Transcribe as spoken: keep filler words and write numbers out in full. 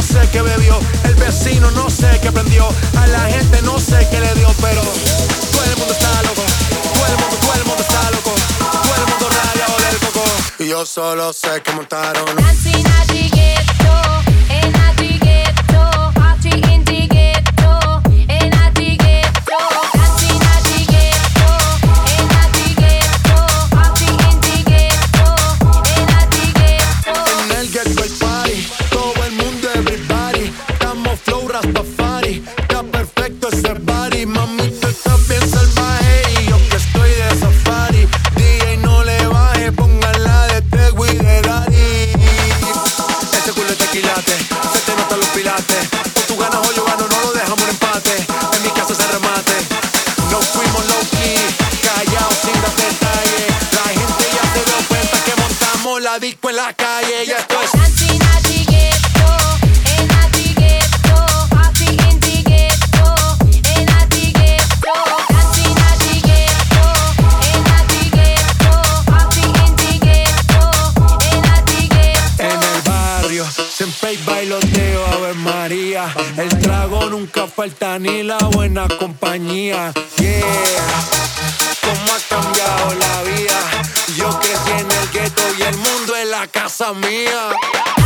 sé qué bebió, el vecino no sé qué prendió, a la gente no sé qué le dio, pero todo el mundo está loco, todo el mundo, todo el mundo está loco, todo el mundo rayado del coco. Y yo solo sé que montaron Dancing at the ghetto, and at the ghetto, party in the ghetto, and at the ghetto. Dancing at the ghetto, and at the ghetto, party in the ghetto, and at the ghetto. en el ghetto hay party, todo el mundo everybody, estamos flow Rastafari, está perfecto ese body, mami tú estás bien salvaje y yo que estoy de safari, D J no le baje, póngala de Tego y de Daddy. Ese culo es tequilate, se te notan los pilates, o tú ganas o yo gano, no lo dejamos en empate, en mi casa se remate, nos fuimos low key, callados sin dar detalles, la gente ya se dio cuenta que montamos la disco en la calle, ya esto es Dancing at the ghetto, and at the ghetto, party in the ghetto, and at the ghetto. Dancing at the ghetto, and at the ghetto, party in the ghetto, and at the ghetto. en el barrio, siempre hay bailoteo, Ave María. El trago nunca falta ni la buena compañía. Yeah, cómo ha cambiado la vida. Yo crecí en el gueto y el mundo es la casa mía.